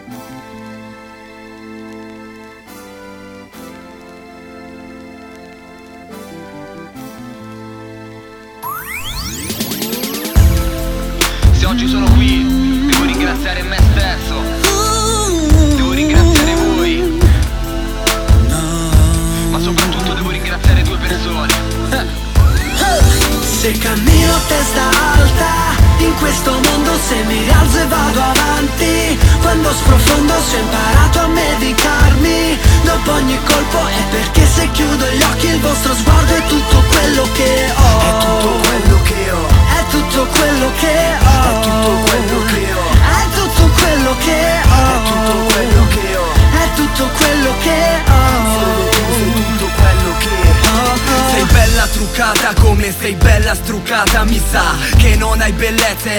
Se oggi sono qui, devo ringraziare me stesso, devo ringraziare voi, ma soprattutto devo ringraziare due persone. Se cammino a testa alta in questo mondo, se mi rialzo e vado avanti, quando sprofondo se ho imparato a medicarmi dopo ogni colpo, è perché se chiudo gli occhi il vostro sguardo è tutto quello che ho. È tutto quello che ho. È tutto quello che ho. È tutto quello che ho. È tutto quello che ho. È tutto quello che ho. È tutto quello che ho. Solo tu sei tutto quello che ho. Sei bella truccata come sei bella struccata, mi sa che non hai bellezza.